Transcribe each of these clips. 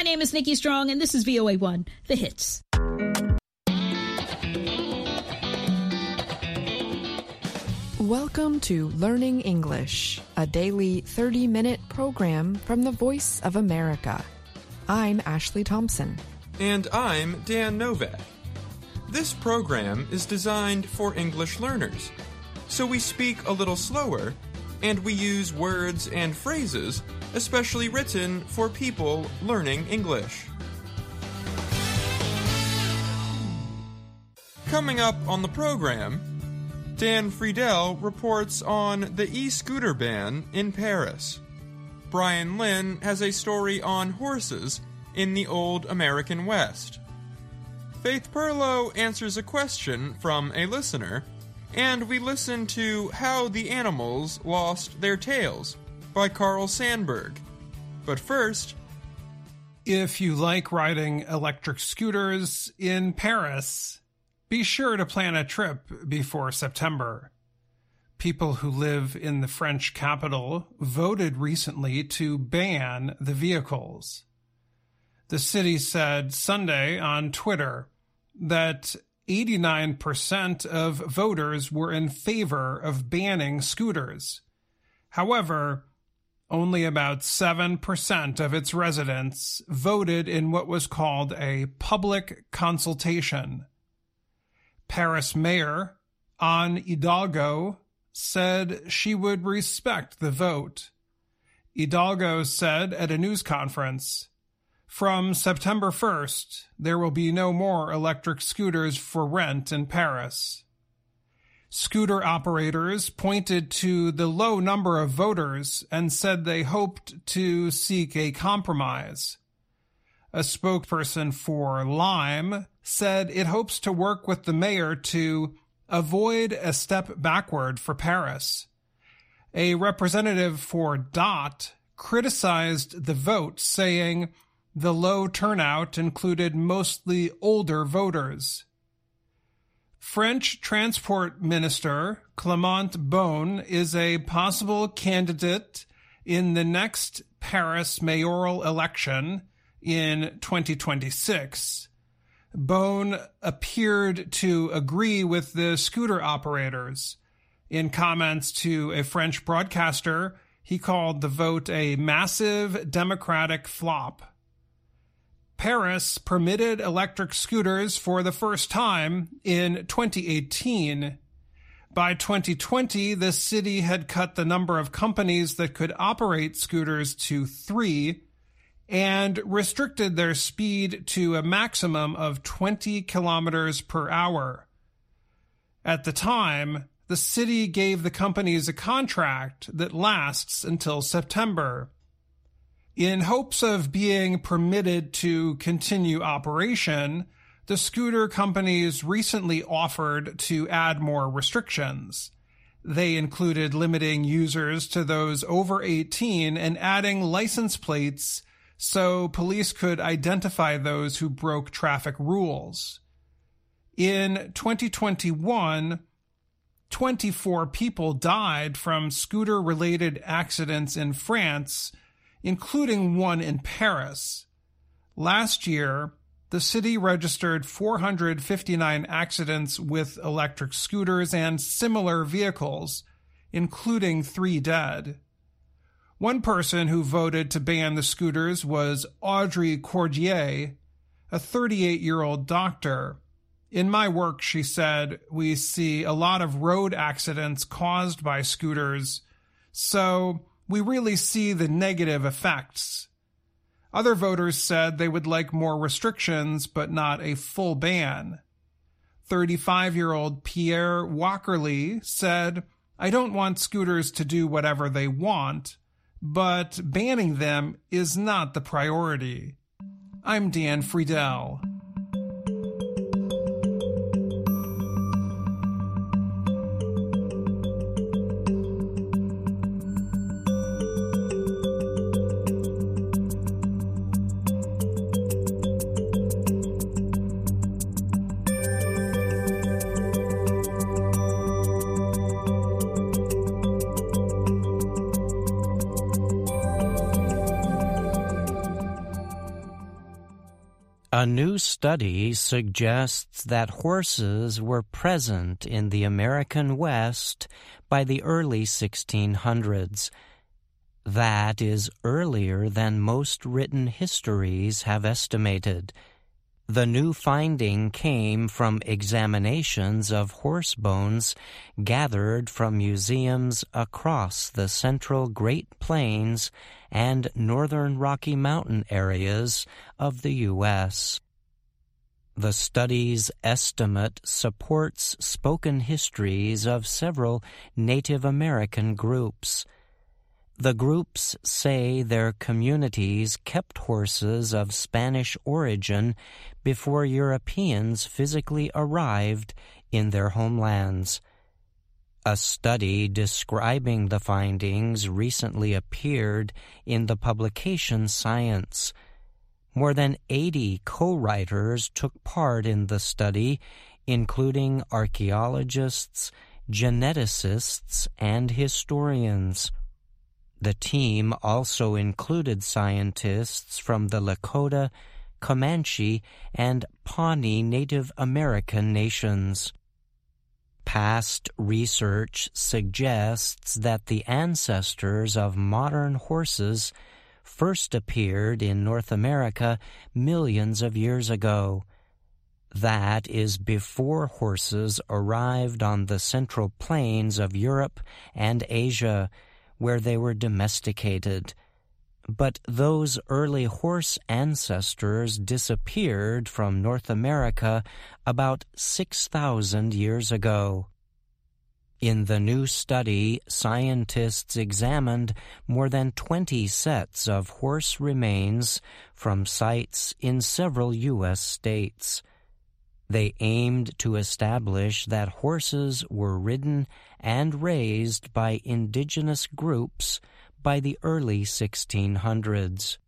name is Nikki Strong, and this is VOA1, The Hits. Welcome to Learning English, a daily 30-minute program from the Voice of America. I'm Ashley Thompson. And I'm Dan Novak. This program is designed for English learners, so we speak a little slower, and we use words and phrases especially written for people learning English. Coming up on the program, Dan Friedel reports on the e-scooter ban in Paris. Brian Lynn has a story on horses in the old American West. Faith Perlow answers a question from a listener, and we listen to How the Animals Lost Their Tails by Carl Sandburg. But first, if you like riding electric scooters in Paris, be sure to plan a trip before September. People who live in the French capital voted recently to ban the vehicles. The city said Sunday on Twitter that 89% of voters were in favor of banning scooters. However, only about 7% of its residents voted in what was called a public consultation. Paris Mayor Anne Hidalgo said she would respect the vote. Hidalgo said at a news conference, "From September 1st, there will be no more electric scooters for rent in Paris." Scooter operators pointed to the low number of voters and said they hoped to seek a compromise. A spokesperson for Lime said it hopes to work with the mayor to avoid a step backward for Paris. A representative for DOT criticized the vote, saying the low turnout included mostly older voters. French Transport Minister Clément Beaune is a possible candidate in the next Paris mayoral election in 2026. Beaune appeared to agree with the scooter operators. In comments to a French broadcaster, he called the vote a massive democratic flop. Paris permitted electric scooters for the first time in 2018. By 2020, the city had cut the number of companies that could operate scooters to 3 and restricted their speed to a maximum of 20 kilometers per hour. At the time, the city gave the companies a contract that lasts until September. In hopes of being permitted to continue operation, the scooter companies recently offered to add more restrictions. They included limiting users to those over 18 and adding license plates so police could identify those who broke traffic rules. In 2021, 24 people died from scooter-related accidents in France, including one in Paris. Last year, the city registered 459 accidents with electric scooters and similar vehicles, including 3 dead. One person who voted to ban the scooters was Audrey Cordier, a 38-year-old doctor. In my work, she said, we see a lot of road accidents caused by scooters, so we really see the negative effects. Other voters said they would like more restrictions, but not a full ban. 35-year-old Pierre Walkerly said, I don't want scooters to do whatever they want, but banning them is not the priority. I'm Dan Friedel. A new study suggests that horses were present in the American West by the early 1600s. That is earlier than most written histories have estimated. The new finding came from examinations of horse bones gathered from museums across the central Great Plains and northern Rocky Mountain areas of the U.S. The study's estimate supports spoken histories of several Native American groups. The groups say their communities kept horses of Spanish origin before Europeans physically arrived in their homelands. A study describing the findings recently appeared in the publication Science. More than 80 co-writers took part in the study, including archaeologists, geneticists, and historians. The team also included scientists from the Lakota, Comanche, and Pawnee Native American nations. Past research suggests that the ancestors of modern horses first appeared in North America millions of years ago. That is before horses arrived on the central plains of Europe and Asia, where they were domesticated. But those early horse ancestors disappeared from North America about 6,000 years ago. In the new study, scientists examined more than 20 sets of horse remains from sites in several U.S. states. They aimed to establish that horses were ridden and raised by indigenous groups by the early 1600s.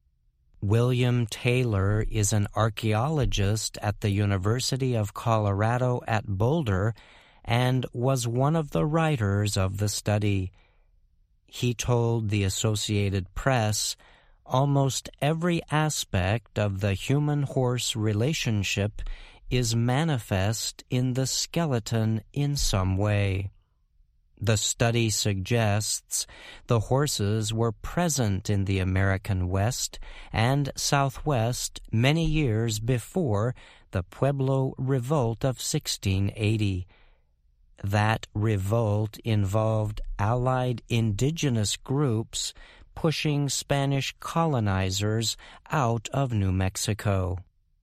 William Taylor is an archaeologist at the University of Colorado at Boulder and was one of the writers of the study. He told the Associated Press, "Almost every aspect of the human-horse relationship is manifest in the skeleton in some way." The study suggests the horses were present in the American West and Southwest many years before the Pueblo Revolt of 1680. That revolt involved allied indigenous groups pushing Spanish colonizers out of New Mexico.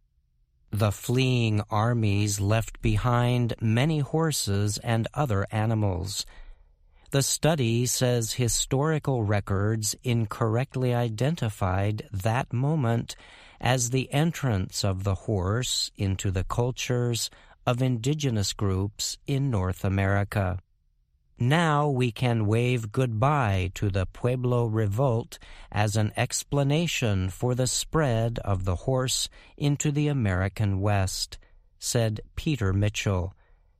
The fleeing armies left behind many horses and other animals. The study says historical records incorrectly identified that moment as the entrance of the horse into the cultures of indigenous groups in North America. Now we can wave goodbye to the Pueblo Revolt as an explanation for the spread of the horse into the American West, said Peter Mitchell.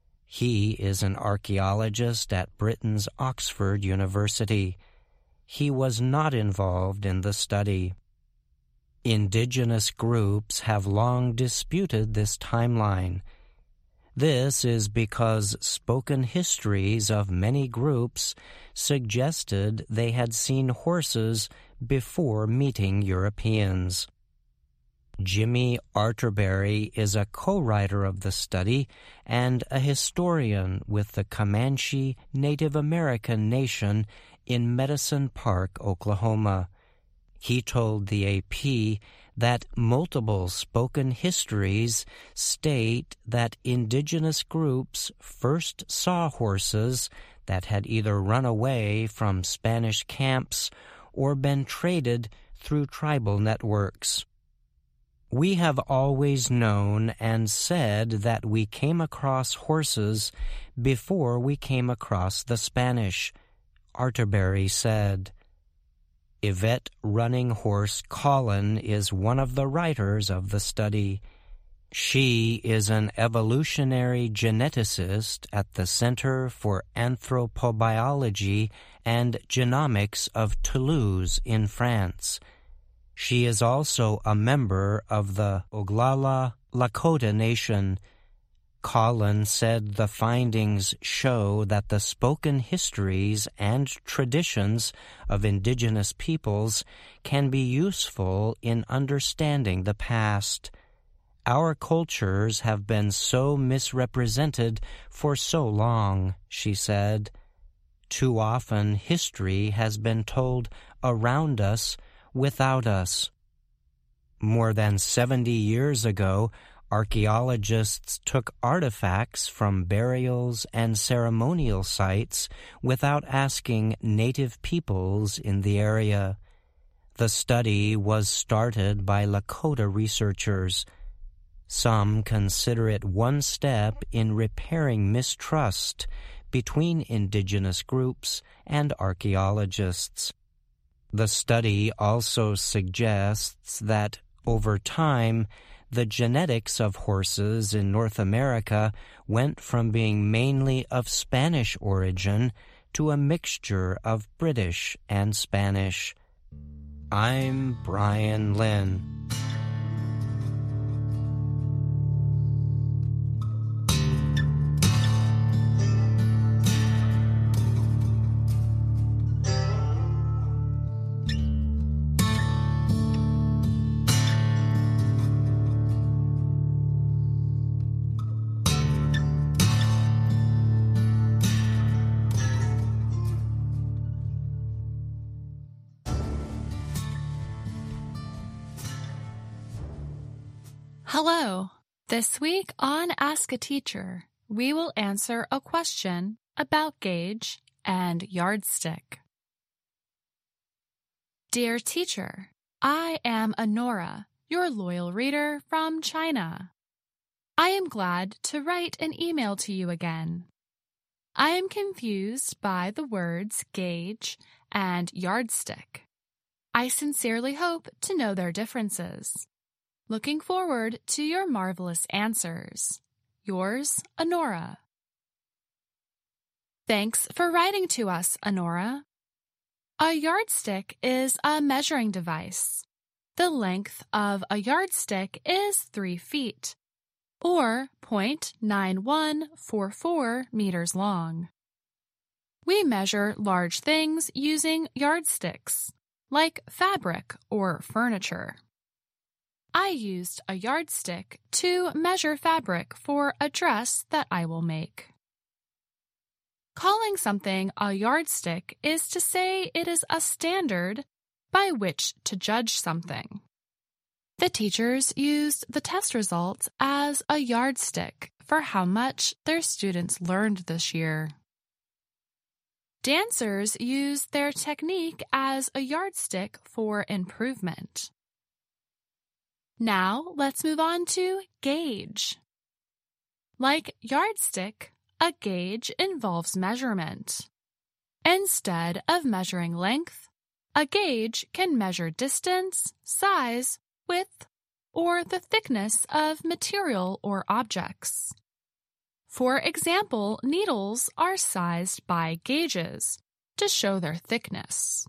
He is an archaeologist at Britain's Oxford University. He was not involved in the study. Indigenous groups have long disputed this timeline. This is because spoken histories of many groups suggested they had seen horses before meeting Europeans. Jimmy Arterberry is a co-writer of the study and a historian with the Comanche Native American Nation in Medicine Park, Oklahoma. He told the AP that multiple spoken histories state that indigenous groups first saw horses that had either run away from Spanish camps or been traded through tribal networks. "We have always known and said that we came across horses before we came across the Spanish," Arterberry said. Yvette Running Horse Collin is one of the writers of the study. She is an evolutionary geneticist at the Center for Anthropobiology and Genomics of Toulouse in France. She is also a member of the Oglala Lakota Nation. Colin said the findings show that the spoken histories and traditions of indigenous peoples can be useful in understanding the past. Our cultures have been so misrepresented for so long, she said. Too often history has been told around us without us. More than 70 years ago, archaeologists took artifacts from burials and ceremonial sites without asking native peoples in the area. The study was started by Lakota researchers. Some consider it one step in repairing mistrust between indigenous groups and archaeologists. The study also suggests that, over time, the genetics of horses in North America went from being mainly of Spanish origin to a mixture of British and Spanish. I'm Brian Lynn. Hello. This week on Ask a Teacher, we will answer a question about gauge and yardstick. Dear teacher, I am Honora, your loyal reader from China. I am glad to write an email to you again. I am confused by the words gauge and yardstick. I sincerely hope to know their differences. Looking forward to your marvelous answers. Yours, Honora. Thanks for writing to us, Honora. A yardstick is a measuring device. The length of a yardstick is 3 feet, or 0.9144 meters long. We measure large things using yardsticks, like fabric or furniture. I used a yardstick to measure fabric for a dress that I will make. Calling something a yardstick is to say it is a standard by which to judge something. The teachers used the test results as a yardstick for how much their students learned this year. Dancers used their technique as a yardstick for improvement. Now let's move on to gauge. Like yardstick, a gauge involves measurement. Instead of measuring length, a gauge can measure distance, size, width, or the thickness of material or objects. For example, needles are sized by gauges to show their thickness.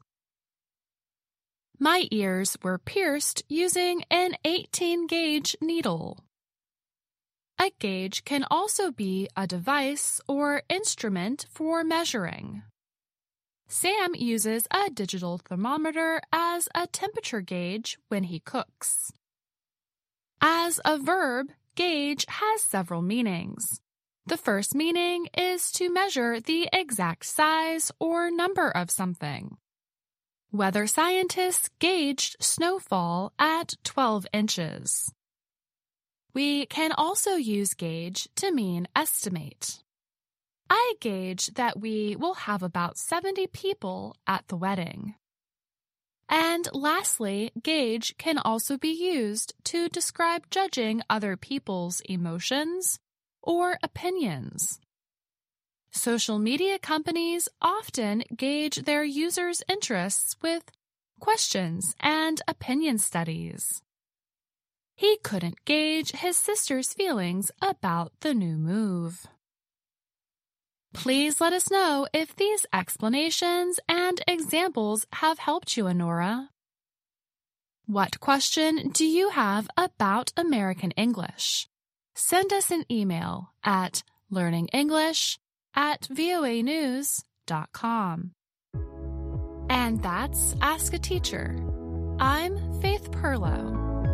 My ears were pierced using an 18-gauge needle. A gauge can also be a device or instrument for measuring. Sam uses a digital thermometer as a temperature gauge when he cooks. As a verb, gauge has several meanings. The first meaning is to measure the exact size or number of something. Weather scientists gauged snowfall at 12 inches. We can also use gauge to mean estimate. I gauge that we will have about 70 people at the wedding. And lastly, gauge can also be used to describe judging other people's emotions or opinions. Social media companies often gauge their users' interests with questions and opinion studies. He couldn't gauge his sister's feelings about the new move. Please let us know if these explanations and examples have helped you, Honora. What question do you have about American English? Send us an email at learningenglish@voanews.com. And that's Ask a Teacher. I'm Faith Perlow.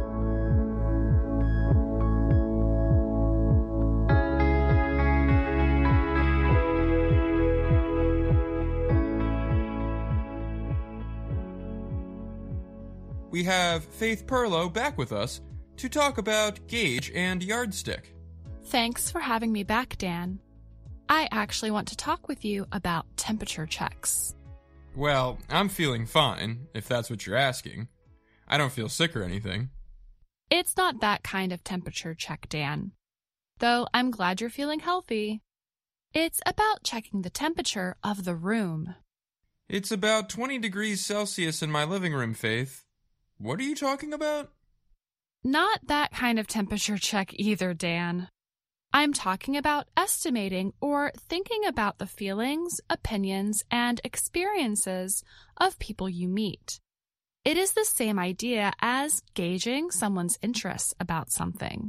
We have Faith Perlow back with us to talk about gauge and yardstick. Thanks for having me back, Dan. I actually want to talk with you about temperature checks. Well, I'm feeling fine, if that's what you're asking. I don't feel sick or anything. It's not that kind of temperature check, Dan. Though I'm glad you're feeling healthy. It's about checking the temperature of the room. It's about 20 degrees Celsius in my living room, Faith. What are you talking about? Not that kind of temperature check either, Dan. I'm talking about estimating or thinking about the feelings, opinions, and experiences of people you meet. It is the same idea as gauging someone's interests about something.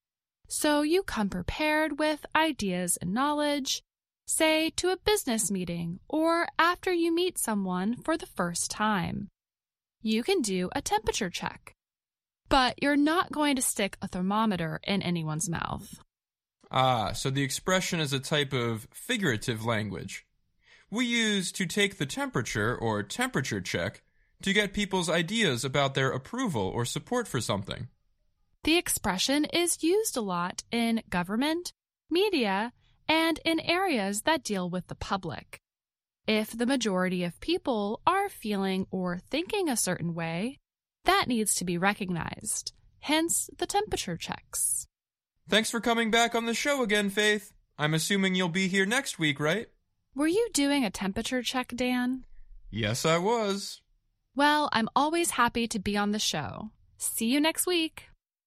So you come prepared with ideas and knowledge, say to a business meeting or after you meet someone for the first time. You can do a temperature check, but you're not going to stick a thermometer in anyone's mouth. So the expression is a type of figurative language. We use to take the temperature or temperature check to get people's ideas about their approval or support for something. The expression is used a lot in government, media, and in areas that deal with the public. If the majority of people are feeling or thinking a certain way, that needs to be recognized, hence the temperature checks. Thanks for coming back on the show again, Faith. I'm assuming you'll be here next week, right? Were you doing a temperature check, Dan? Yes, I was. Well, I'm always happy to be on the show. See you next week.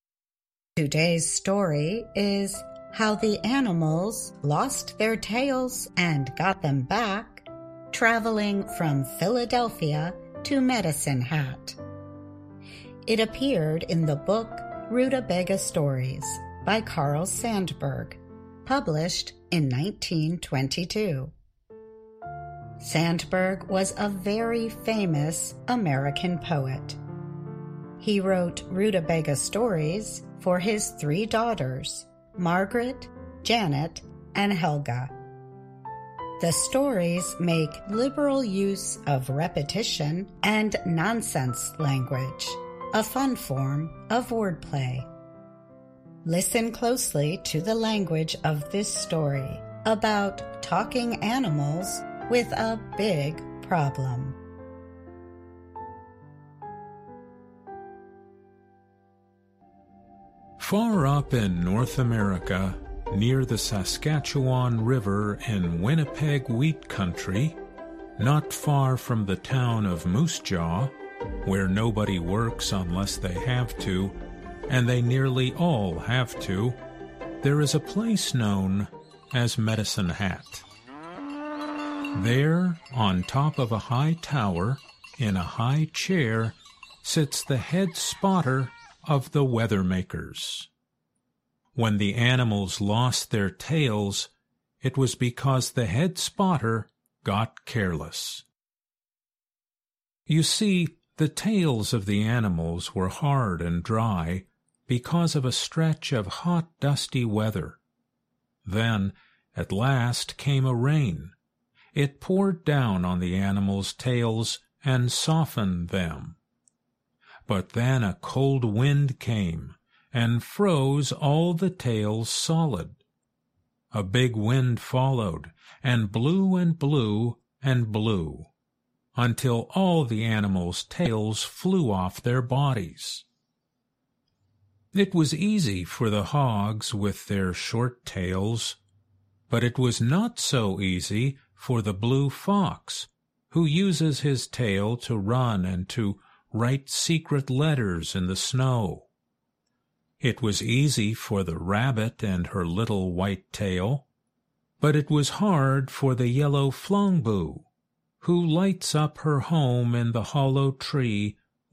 Today's story is How the Animals Lost Their Tails and Got Them Back, traveling from Philadelphia to Medicine Hat. It appeared in the book Rutabaga Stories by Carl Sandburg, published in 1922. Sandburg was a very famous American poet. He wrote Rutabaga Stories for his 3 daughters, Margaret, Janet, and Helga. The stories make liberal use of repetition and nonsense language, a fun form of wordplay. Listen closely to the language of this story about talking animals with a big problem. Far up in North America, near the Saskatchewan River in Winnipeg Wheat Country, not far from the town of Moose Jaw, where nobody works unless they have to, and they nearly all have to, there is a place known as Medicine Hat. There, on top of a high tower, in a high chair, sits the head spotter of the weathermakers. When the animals lost their tails, it was because the head spotter got careless. You see, the tails of the animals were hard and dry because of a stretch of hot, dusty weather. Then, at last, came a rain. It poured down on the animals' tails and softened them. But then a cold wind came and froze all the tails solid. A big wind followed, and blew and blew and blew, until all the animals' tails flew off their bodies. It was easy for the hogs with their short tails, but it was not so easy for the blue fox, who uses his tail to run and to write secret letters in the snow. It was easy for the rabbit and her little white tail, but it was hard for the yellow flongbu, who lights up her home in the hollow tree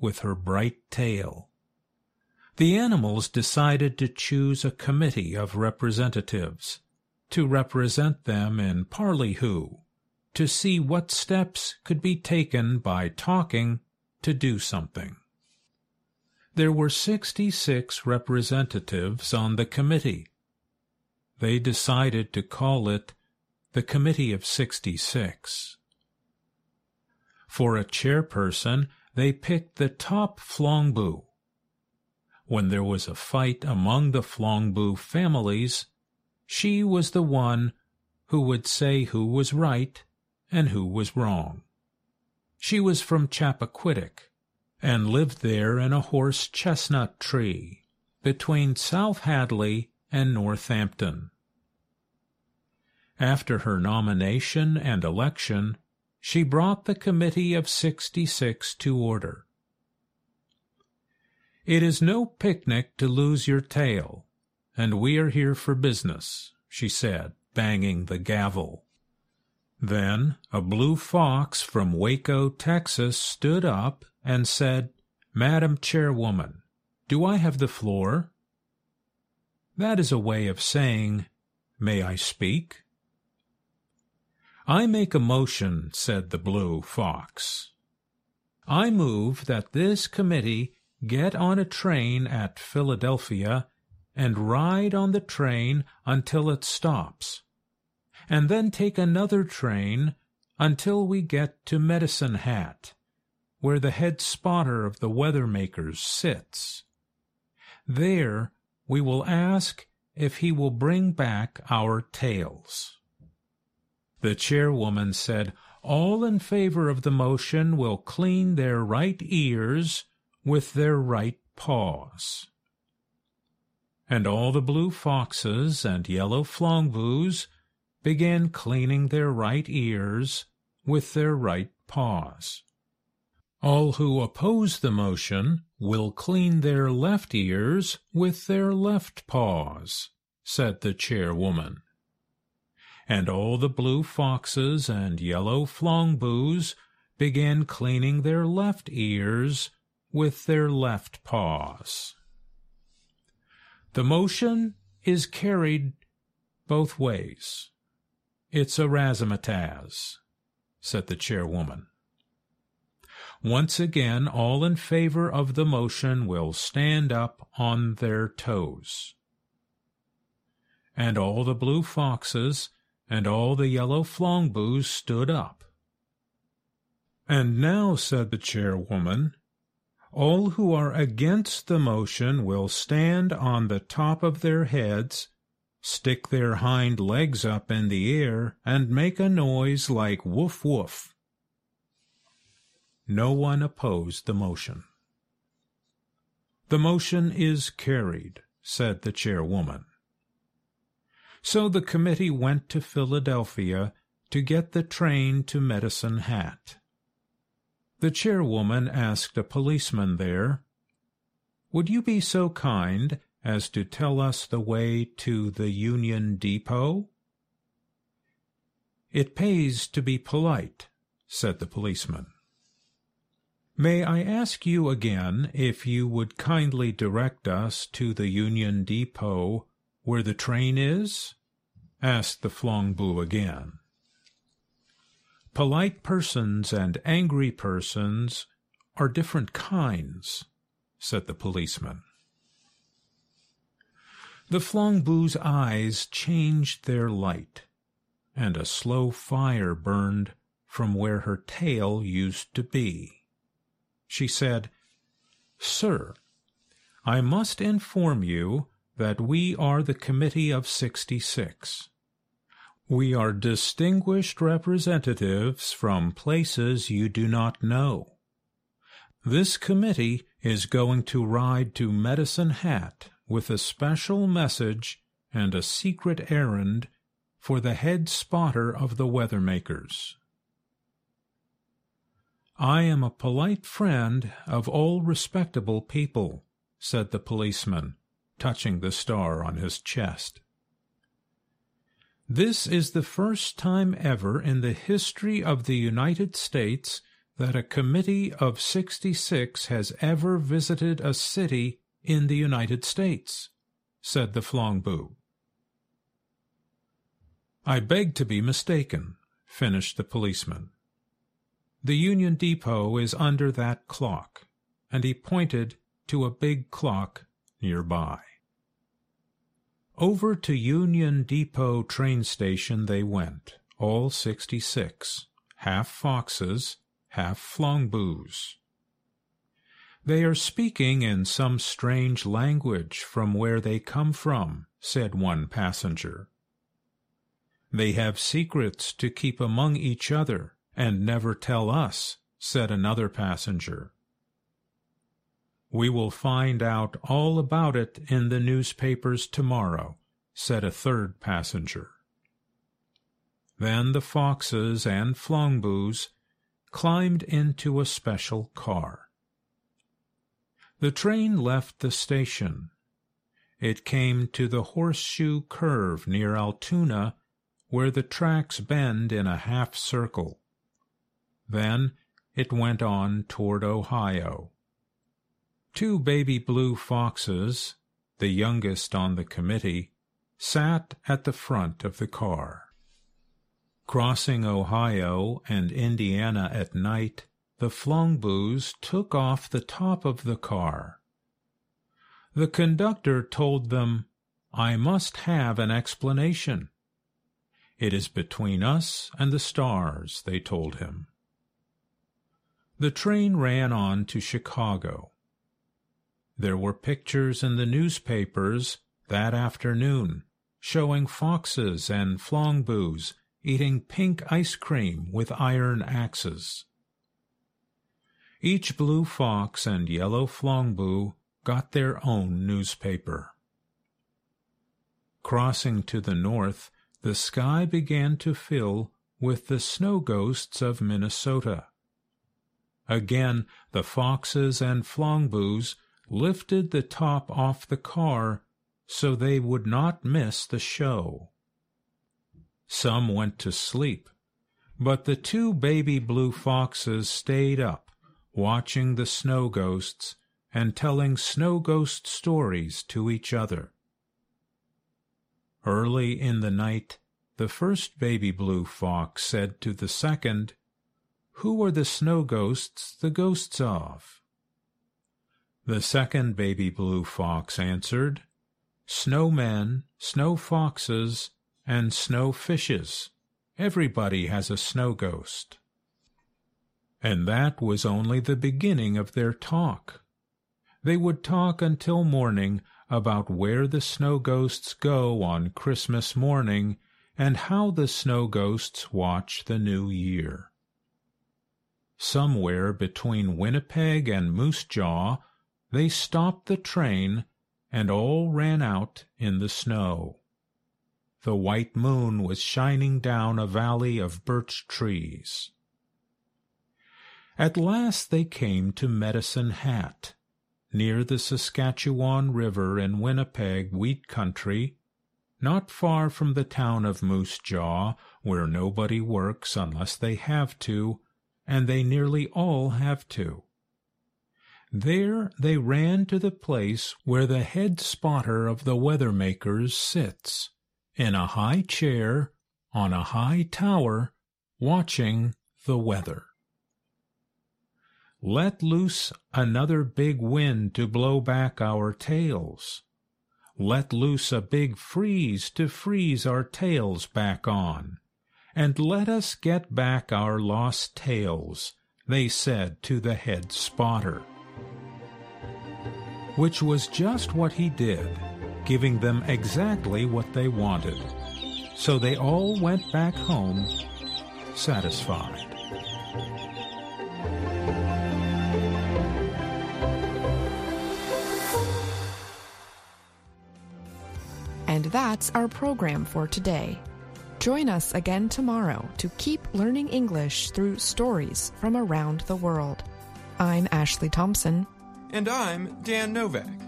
with her bright tail. The animals decided to choose a committee of representatives to represent them in Parleyhoo, to see what steps could be taken by talking to do something. There were 66 representatives on the committee. They decided to call it the Committee of 66. For a chairperson, they picked the top Flongboo. When there was a fight among the Flongboo families, she was the one who would say who was right and who was wrong. She was from Chappaquiddick, and lived there in a horse chestnut tree between South Hadley and Northampton. After her nomination and election, she brought the Committee of 66 to order. "It is no picnic to lose your tail, and we are here for business," she said, banging the gavel. Then a blue fox from Waco, Texas, stood up and said, "Madam Chairwoman, do I have the floor?" That is a way of saying, "May I speak?" "I make a motion," said the blue fox. "I move that this committee get on a train at Philadelphia and ride on the train until it stops, and then take another train until we get to Medicine Hat, where the head spotter of the Weathermakers sits. There we will ask if he will bring back our tails." The chairwoman said, "All in favor of the motion will clean their right ears with their right paws." And all the blue foxes and yellow Flongboos began cleaning their right ears with their right paws. All who oppose the motion will clean their left ears with their left paws, said the chairwoman. And all the blue foxes and yellow Flongboos began cleaning their left ears with their left paws. The motion is carried both ways. It's a razzmatazz, said the chairwoman. Once again, all in favor of the motion will stand up on their toes. And all the blue foxes and all the yellow Flongboos stood up. And now, said the chairwoman, all who are against the motion will stand on the top of their heads, stick their hind legs up in the air, and make a noise like woof woof. No one opposed the motion. The motion is carried, said the chairwoman. So the committee went to Philadelphia to get the train to Medicine Hat. The chairwoman asked a policeman there, "Would you be so kind as to tell us the way to the Union Depot?" "It pays to be polite," said the policeman. "May I ask you again if you would kindly direct us to the Union Depot where the train is?" asked the Flongboo again. Polite persons and angry persons are different kinds, said the policeman. The Flongboo's eyes changed their light, and a slow fire burned from where her tail used to be. She said, "Sir, I must inform you that we are the Committee of 66. We are distinguished representatives from places you do not know. This committee is going to ride to Medicine Hat with a special message and a secret errand for the head spotter of the Weathermakers. I am a polite friend of all respectable people," said the policeman, touching the star on his chest. "This is the first time ever in the history of the United States that a committee of 66 has ever visited a city in the United States, said the Flongbu. I beg to be mistaken, finished the policeman. The Union Depot is under that clock, and he pointed to a big clock nearby. Over to Union Depot train station they went, all 66, half foxes, half Flongbus. They are speaking in some strange language from where they come from, said one passenger. They have secrets to keep among each other and never tell us, said another passenger. We will find out all about it in the newspapers tomorrow, said a third passenger. Then the foxes and Flongbus climbed into a special car. The train left the station. It came to the horseshoe curve near Altoona, where the tracks bend in a half circle. Then it went on toward Ohio. 2 baby blue foxes, the youngest on the committee, sat at the front of the car. Crossing Ohio and Indiana at night, the Flongbus took off the top of the car. The conductor told them, I must have an explanation. It is between us and the stars, they told him. The train ran on to Chicago. There were pictures in the newspapers that afternoon showing foxes and Flongbus eating pink ice cream with iron axes. Each blue fox and yellow Flongbu got their own newspaper. Crossing to the north, the sky began to fill with the snow ghosts of Minnesota. Again, the foxes and Flongbus lifted the top off the car so they would not miss the show. Some went to sleep, but the 2 baby blue foxes stayed up, watching the snow ghosts and telling snow ghost stories to each other. Early in the night, the first baby blue fox said to the second, "Who are the snow ghosts the ghosts of?" The second baby blue fox answered, "Snowmen, snow foxes, and snow fishes. Everybody has a snow ghost." And that was only the beginning of their talk. They would talk until morning about where the snow ghosts go on Christmas morning and how the snow ghosts watch the new year. Somewhere between Winnipeg and Moose Jaw, they stopped the train and all ran out in the snow. The white moon was shining down a valley of birch trees. At last they came to Medicine Hat, near the Saskatchewan River in Winnipeg wheat country, not far from the town of Moose Jaw, where nobody works unless they have to, and they nearly all have to. There they ran to the place where the head spotter of the weather-makers sits, in a high chair on a high tower, watching the weather. "Let loose another big wind to blow back our tails. Let loose a big freeze to freeze our tails back on. And let us get back our lost tails," they said to the head spotter. Which was just what he did, giving them exactly what they wanted. So they all went back home, satisfied. And that's our program for today. Join us again tomorrow to keep learning English through stories from around the world. I'm Ashley Thompson. And I'm Dan Novak.